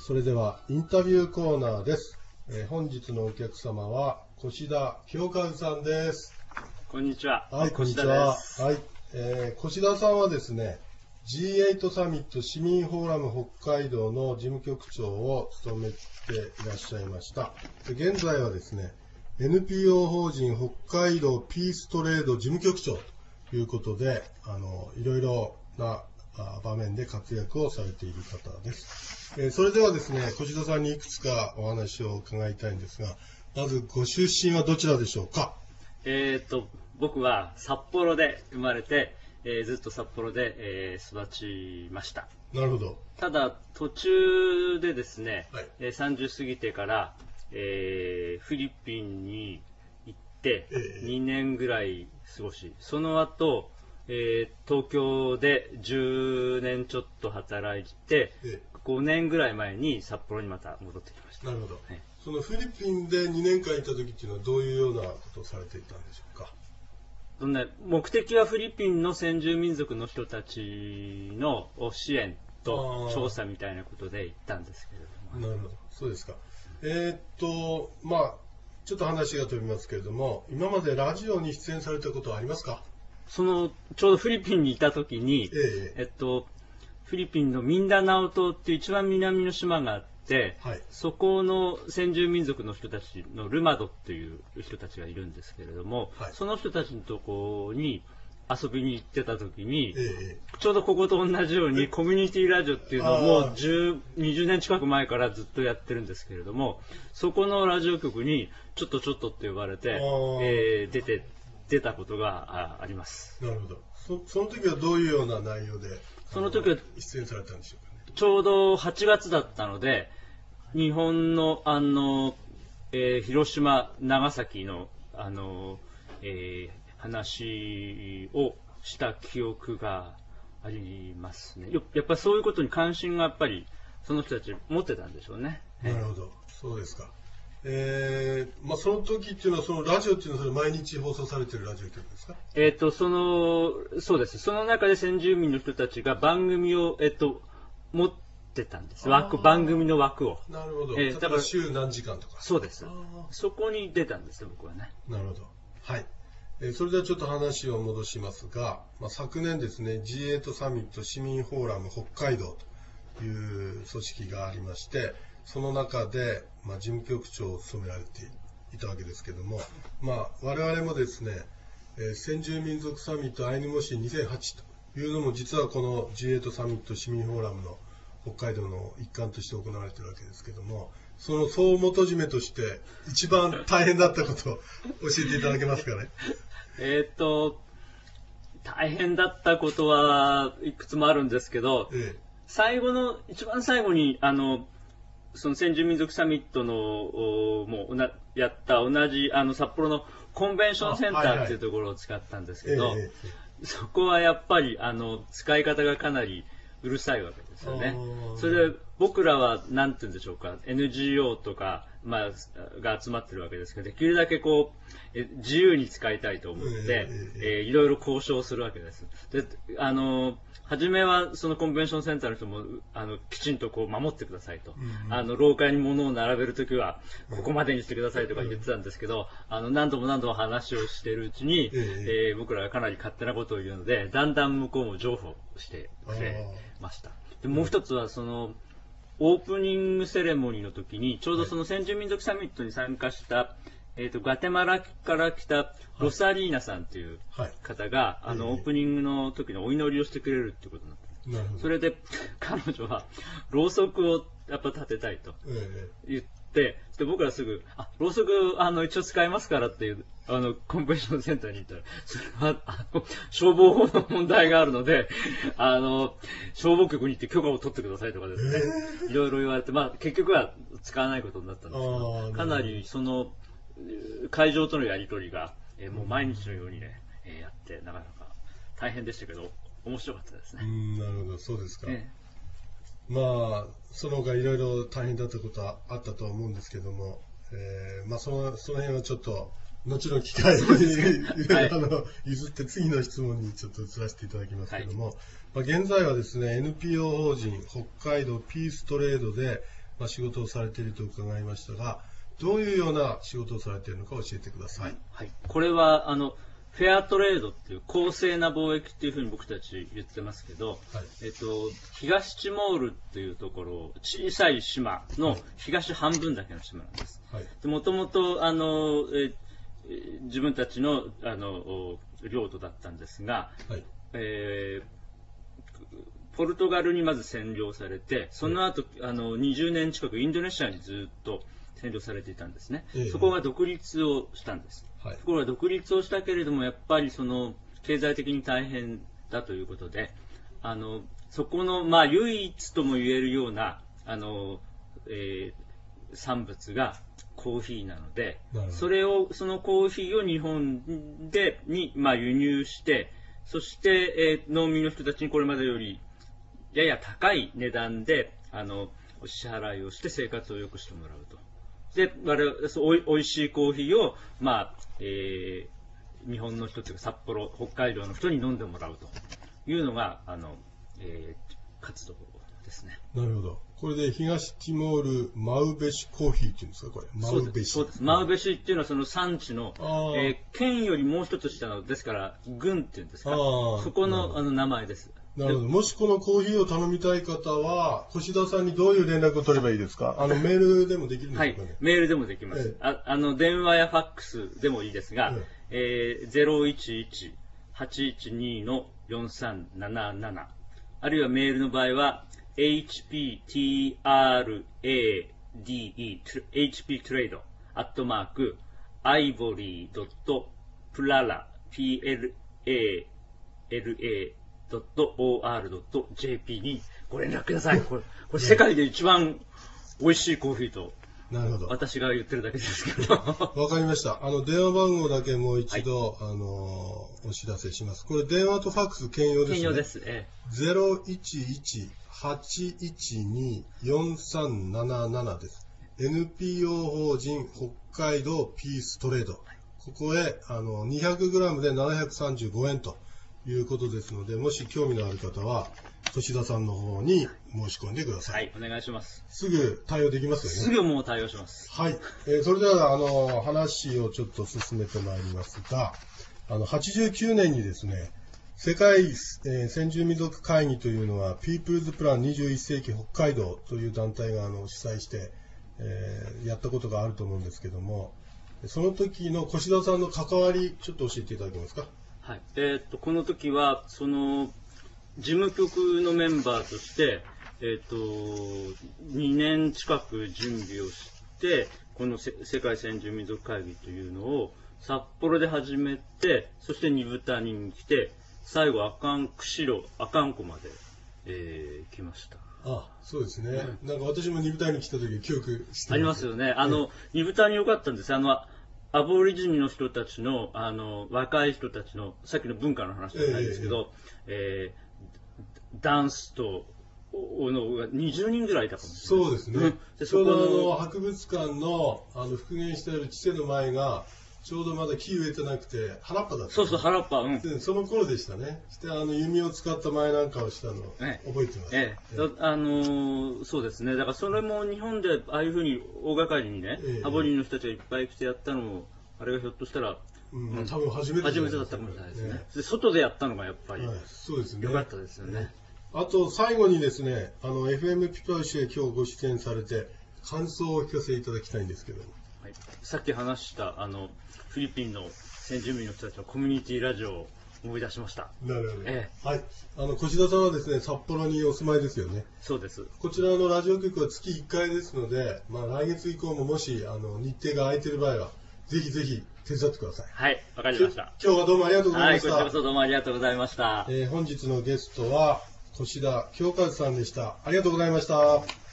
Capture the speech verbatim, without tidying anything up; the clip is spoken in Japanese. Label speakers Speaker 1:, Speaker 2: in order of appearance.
Speaker 1: それではインタビューコーナーです。えー、本日のお客様は越田清和さんです。
Speaker 2: こんにちは。
Speaker 1: はい、こんにちは。はい、えー、越田さんはですね、ジーエイト サミット市民フォーラム北海道の事務局長を務めていらっしゃいました。で、現在はですね、エヌピーオー 法人北海道ピーストレード事務局長ということで、あのいろいろな場面で活躍をされている方です。えー、それではですね、越田さんにいくつかお話を伺いたいんですが、まずご出身はどちらでしょうか？
Speaker 2: えーと、僕は札幌で生まれて、えー、ずっと札幌で、えー、育ちました。
Speaker 1: なるほど。
Speaker 2: ただ途中でですね、
Speaker 1: はい、
Speaker 2: えー、さんじゅう過ぎてから、えー、フィリピンに行ってにねんぐらい過ごし、その後、えー、東京でじゅうねんちょっと働いて、ええ、ごねんぐらい前に札幌にまた戻ってきました。
Speaker 1: なるほど。
Speaker 2: はい、
Speaker 1: そのフィリピンでにねんかんいた時っていうのはどういうようなことをされていたんでしょうか？
Speaker 2: そのね、目的はフィリピンの先住民族の人たちの支援と調査みたいなことで行ったんですけれども。
Speaker 1: なるほど、そうですか。えー、っとまあちょっと話が飛びますけれども、今までラジオに出演されたことはありますか？
Speaker 2: そのちょうどフィリピンにいた時に、えええっと、フィリピンのミンダナオ島っていう一番南の島があって、はい、そこの先住民族の人たちのルマドっていう人たちがいるんですけれども、はい、その人たちのところに遊びに行ってた時に、ええ、ちょうどここと同じようにコミュニティラジオっていうのをもうじゅう、にじゅうねん近く前からずっとやってるんですけれども、そこのラジオ局にちょっとちょっとって呼ばれて、えー、出て出たことが あ, あります。
Speaker 1: なるほど。そ, その時はどういうような内容で
Speaker 2: その時は
Speaker 1: 出演されたんでしょうかね？
Speaker 2: ちょうどはちがつだったので、日本のあの、えー、広島、長崎のあの、えー、話をした記憶がありますね。やっぱりそういうことに関心がやっぱりその人たち持ってたんでしょうね。
Speaker 1: なるほど、そうですか。えーまあ、その時っていうのは、そのラジオっていうのはそれ毎日放送されているラジオ局ですか？
Speaker 2: えっと、その、そうです。その中で先住民の人たちが番組を、えっと、持ってたんです。枠、番組の枠を。
Speaker 1: なるほど。えー、だから週何時間とか。
Speaker 2: そうです。そこに出たんですよ、僕はね。
Speaker 1: なるほど。はい。えー、それではちょっと話を戻しますが、まあ、昨年ですね、ジーエイト サミット市民フォーラム北海道という組織がありまして、その中で、まあ、事務局長を務められていたわけですけども、まあ、我々もですね、えー、先住民族サミットアイヌモシーにせんはちというのも実はこの ジーエイト サミット市民フォーラムの北海道の一環として行われているわけですけども、その総元締めとして一番大変だったことを教えていただけますかね？
Speaker 2: えっと大変だったことはいくつもあるんですけど、ええ、最後の一番最後にあのその先住民族サミットのもうなやった同じあの札幌のコンベンションセンターっていうところを使ったんですけど、そこはやっぱりあの使い方がかなりうるさいわけですよね。それで僕らは何て言うんでしょうか、 エヌジーオー とか、まあ、が集まってるわけですけど、できるだけこう自由に使いたいと思って、えー、いろいろ交渉するわけです。であの初めはそのコンベンションセンターの人もあのきちんとこう守ってくださいと、うん、あの廊下に物を並べるときはここまでにしてくださいとか言ってたんですけど、あの何度も何度も話をしているうちに、えーえー、僕らがかなり勝手なことを言うので、だんだん向こうも譲歩してくれました。でもう一つはそのオープニングセレモニーの時にちょうどその先住民族サミットに参加した、えーと、ガテマラから来たロサリーナさんという方が、はい、あの、えー、オープニングの時のお祈りをしてくれるっていうことになったんです。それで彼女はろうそくをやっぱ立てたいと言って、で僕らすぐあろうそくあの一応使いますからっていうあのコンベンションセンターに行ったら、それはあの消防法の問題があるのであの消防局に行って許可を取ってくださいとかですね、いろいろ言われて、まあ、結局は使わないことになったんですけど、かなりその会場とのやり取りが、えー、もう毎日のようにね、えー、やってなかなか大変でしたけど面白かったですね。
Speaker 1: うん、なるほど、そうですか。えー、まあその他いろいろ大変だったことはあったとは思うんですけども、えーまあ、そのその辺はちょっと後の機会にはい、あの譲って次の質問にちょっと移らせていただきますけども、はい、まあ、現在はですね エヌピーオー 法人北海道ピーストレードでまあ、仕事をされていると伺いましたが、どういうような仕事をされているのか教えてください。
Speaker 2: はい、これはあのフェアトレードっていう公正な貿易っていうふうに僕たち言ってますけど、はい、えっと、東ティモールっていうところ、小さい島の東半分だけの島なんです。もともとあのえ自分たちのあの領土だったんですが、はい、えー、ポルトガルにまず占領されて、その後、あのにじゅうねん近くインドネシアにずっと占領されていたんですね。えー、そこが独立をしたんです。はい、ところが独立をしたけれども、やっぱりその経済的に大変だということで、あのそこの、まあ、唯一とも言えるようなあの、えー、産物がコーヒーなので、それをそのコーヒーを日本でに、まあ、輸入して、そして、えー、農民の人たちにこれまでよりやや高い値段であのお支払いをして生活を良くしてもらうと。で、我々そうおい、おいしいコーヒーを、まあえー、日本の人というか札幌、北海道の人に飲んでもらうというのがあの、えー、活動ですね。
Speaker 1: なるほど。これで東ティモールマウベシコーヒーっていうんですか、これ。マウベシ。
Speaker 2: そうです。マウベシっていうのはその産地の、えー、県よりもう一つ下の、ですから郡っていうんですか、そこのあの名前です。
Speaker 1: なるほど。もしこのコーヒーを頼みたい方は、越田さんにどういう連絡を取ればいいですか？あの、メールでもできるんですかね？
Speaker 2: はい、メールでもできます。ええ、あ, あの、電話やファックスでもいいですが、えええー、ゼロいちいち はちいちに よんさんなななな、あるいはメールの場合は、エイチピーティーアールエーディーイー、エイチピー トレード、アットマーク、アイボリー ドット プララ、ピーエルエーエルエードットオーアールドットジェーピー にご連絡ください。これ、これ世界で一番美味しいコーヒーと、なるほど。私が言ってるだけですけど。
Speaker 1: わかりました。あの、電話番号だけもう一度、はい、あの、お知らせします。これ、電話とファックス兼用ですね。
Speaker 2: 兼用です。ええ、
Speaker 1: ゼロいちいち はちいちに よんさんななななです。エヌピーオー 法人北海道ピーストレード。はい、ここへ、あの、にひゃくグラム でななひゃくさんじゅうごえんということですので、もし興味のある方は、越田さんの方に申し込んでください。
Speaker 2: はい、お願いします。
Speaker 1: すぐ対応できますよね。
Speaker 2: すぐもう対応します。
Speaker 1: はい。えー、それでは、あの、話をちょっと進めてまいりますが、あの、はちじゅうきゅうねんにですね、世界、えー、先住民族会議というのは、ピープルズプランにじゅういっせいき北海道という団体があの主催して、えー、やったことがあると思うんですけども、その時の越田さんの関わり、ちょっと教えていただけますか。
Speaker 2: はい。えー、っと、この時は、その、事務局のメンバーとして、えー、っと、にねん近く準備をして、この世界先住民族会議というのを札幌で始めて、そして二部谷に来て、最後、阿寒、釧路、阿寒湖まで、えー、来ました。
Speaker 1: あ、そうですね。うん、なんか私も二部谷に来た時記憶してます。
Speaker 2: ありますよね。あの、二部谷良かったんです。あの、アボリジニの人たちの、あの、若い人たちの、さっきの文化の話じゃないですけど、えーえーダンスとのがにじゅうにんぐらいいたかもしれない。
Speaker 1: そうですね。でちょうどあの博物館のあの復元してある地の前がちょうどまだ木植えてなくて原っぱだった。
Speaker 2: そうそう原っぱ。うん。
Speaker 1: でその頃でしたね。してあの弓を使った前なんかをしたのを覚えてます。
Speaker 2: ええ。ええ、あのー、そうですね。だからそれも日本でああいうふうに大掛かりにね、ええ、アボリジニの人たちがいっぱい来てやったのもあれがひょっとしたら。
Speaker 1: うん、多分初めて
Speaker 2: 初めてだったかもしれないですね。で外でやったのがやっぱり、はい、
Speaker 1: そうですね。
Speaker 2: 良かったですよね。
Speaker 1: あと最後にですね、あの エフエム ピパウシへ今日ご出演されて感想をお聞かせいただきたいんですけど、
Speaker 2: はい、さっき話したあのフィリピンの先住民の人たちのコミュニティラジオを思い出しました。
Speaker 1: なるほど。ええ、はい。あの越田さんはですね札幌にお住まいですよね。
Speaker 2: そうです。
Speaker 1: こちらのラジオ局は月いっかいですので、まあ来月以降ももしあの日程が空いている場合はぜひぜひ手伝ってください。
Speaker 2: はい、わかりました。
Speaker 1: 今日はどうもありがとうございました。
Speaker 2: はい、こちらこそどうもありがとうございました。
Speaker 1: えー、本日のゲストは越田京和さんでした。ありがとうございました。